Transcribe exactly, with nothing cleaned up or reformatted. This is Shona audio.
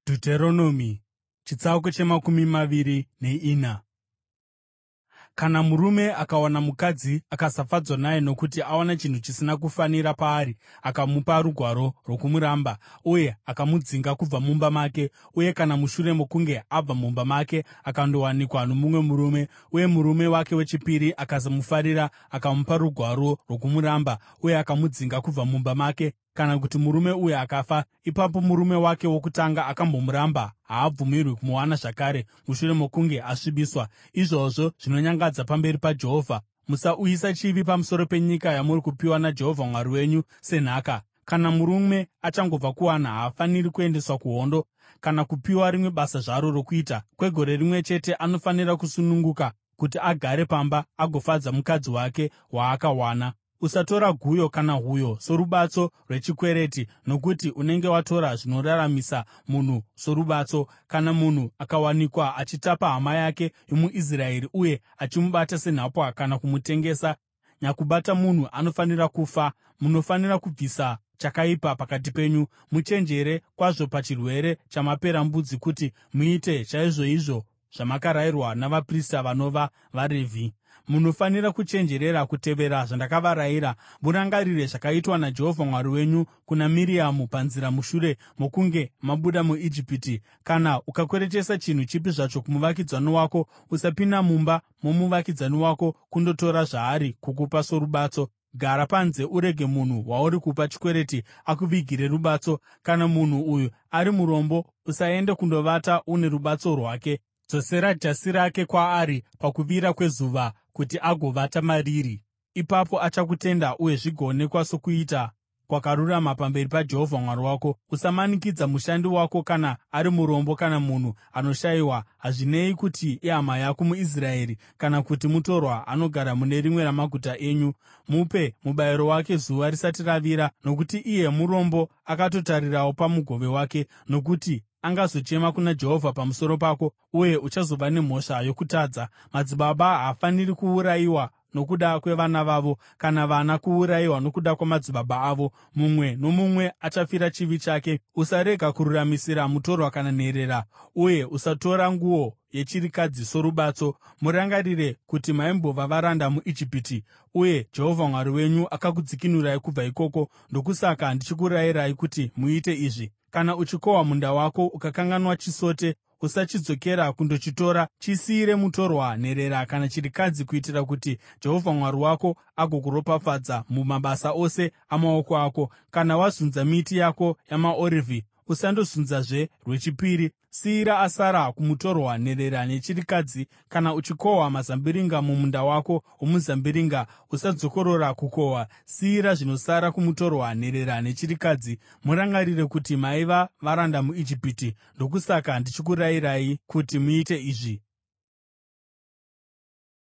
Dhuteronomi chitsauko chemakumi maviri neina. Kana murume akawana mukadzi akasafadzwa naye nokuti awana chinhu chisina kufanira paari, akamupa rugwaro rwokumuramba uye akamudzinga kubva mumba make, uye kana mushure mokunge abva mumba make akandowanikwa nomumwe murume, uye murume wake wechipiri akasamufarira akamupa rugwaro rwokumuramba uye akamudzinga kubva mumba make, kana kuti murume uyu akafa, ipapo murume wake wokutanga akambomuramba haabvumirwi kumuwana zvakare mushure mokunge asvibiswa. Izvozvo zvinonyangadza pamberi paJehovha. Musauyisa chivi pamusoro penyika yamuri kupiwa naJehovha Mwari wenyu senhaka. Kana murume achangobva kuwana, haafaniri kuendeswa kuhondo kana kupiwa rimwe basa zvaro rokuita. Kwegore rimwe chete anofanira kusununguka kuti agare pamba agofadza mukadzi wake waakawana. Usatora guyo kana huyo sorubatso rwechikwereti, nokuti unenge watora zvinoraramisa munhu sorubatso. Kana munhu akawanikwa achitapa hama yake yomuIsraeri uye achimubata senhapwa kana kumutengesa, nyakubata munhu anofanira kufa. Munofanira kubvisa chakaipa pakati penyu. Muchenjere kwazvo pachirwere chamaperembudzi kuti muite chaizvoizvo zvamakarayirwa navaprista vanova vaRevhi. Munofanira kuchenjerera kutevera zvandakavarayira. Murangarire zvakaitwa naJehovha Mwari wenyu kuna Miriamu panzira mushure mokunge mabuda muIjipiti. Kana ukakweretesa chinhu chipi zvacho kumuvakidzani wako, usapinda mumba momuvakidzani wako kundotora zvaari kukupa sorubatso. Gara panze urege munhu wauri kupa chikwereti akuvigire rubatso. Kana munhu uyu ari murombo, usaende kundovata une rubatso rwake. Dzosera jasi rake kwaari pakuvira kwezuva kuti agovata mariri. Ipapo achakutenda uye zvigoonekwa sokuita kwakarurama pamberi paJehovha Mwari wako. Usamanikidza mushandi wako kana ari murombo kana munhu anoshayiwa, hazvinei kuti ihama yako muIsraeri kana kuti mutorwa anogara mune rimwe ramaguta enyu. Mupe mubayiro wake zuva risati ravira, nokuti iye murombo akatotarirawo pamugove wake, nokuti angazochema kuna Jehovha pamusoro pako, uye uchazova nemhosva yokutadza. Madzibaba haafaniri kuurayiwa nokuda kwevana vavo, kana vana kuurayiwa nokuda kwamadzibaba avo. Mumwe nomumwe achafira chivi chake. Usarega kururamisira mutorwa kana nherera, uye usatora nguo yechirikadzi sorubatso. Murangarire kuti maimbova varanda muIjipiti, uye Jehovha Mwari wenyu akakudzikinurai kubva ikoko. Ndokusaka ndichikurayirai kuti muite izvi. Kana uchikohwa munda wako ukakanganwa chisote, usachidzokera kundochitora. Chisiyire mutorwa, nherera kana chirikadzi, kuitira kuti Jehovha Mwari wako agokuropafadza mumabasa ose amaoko ako. Kana wazunza miti yako yamaorivhi, usandozunzazve rwechipiri. Siyira asara kumutorwa, nherera nechirikadzi. Kana uchikohwa mazambiringa mumunda wako womuzambiringa, usadzokorora kukohwa. Siyira zvinosara kumutorwa, nherera nechirikadzi. Murangarire kuti maiva varanda muIjipiti. Ndokusaka ndichikurayirai kuti muite izvi.